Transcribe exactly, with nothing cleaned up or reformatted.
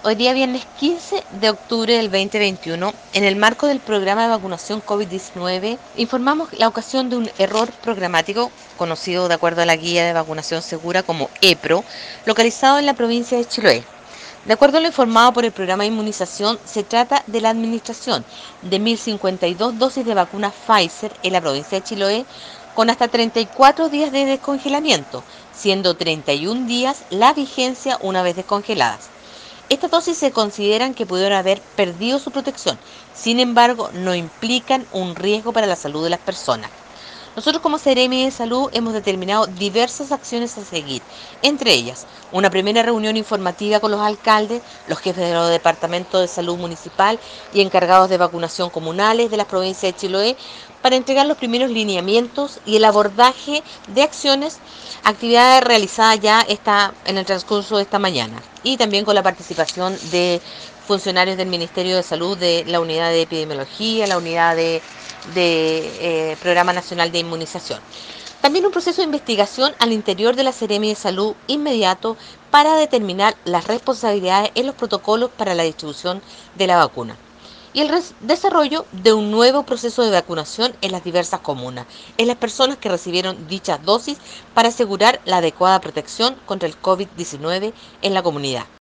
Hoy día viernes quince de octubre del dos mil veintiuno, en el marco del programa de vacunación COVID diecinueve, informamos la ocasión de un error programático, conocido de acuerdo a la guía de vacunación segura como EPRO, localizado en la provincia de Chiloé. De acuerdo a lo informado por el programa de inmunización, se trata de la administración de mil cincuenta y dos dosis de vacuna Pfizer en la provincia de Chiloé con hasta treinta y cuatro días de descongelamiento, siendo treinta y un días la vigencia una vez descongeladas. Estas dosis se consideran que pudieron haber perdido su protección, sin embargo, no implican un riesgo para la salud de las personas. Nosotros como Seremi de Salud hemos determinado diversas acciones a seguir, entre ellas una primera reunión informativa con los alcaldes, los jefes de los departamentos de salud municipal y encargados de vacunación comunales de las provincias de Chiloé para entregar los primeros lineamientos y el abordaje de acciones, actividades realizadas ya esta, en el transcurso de esta mañana y también con la participación de funcionarios del Ministerio de Salud, de la unidad de epidemiología, la unidad de de eh, Programa Nacional de Inmunización. También un proceso de investigación al interior de la Seremi de Salud inmediato para determinar las responsabilidades en los protocolos para la distribución de la vacuna. Y el desarrollo de un nuevo proceso de vacunación en las diversas comunas, en las personas que recibieron dichas dosis para asegurar la adecuada protección contra el COVID diecinueve en la comunidad.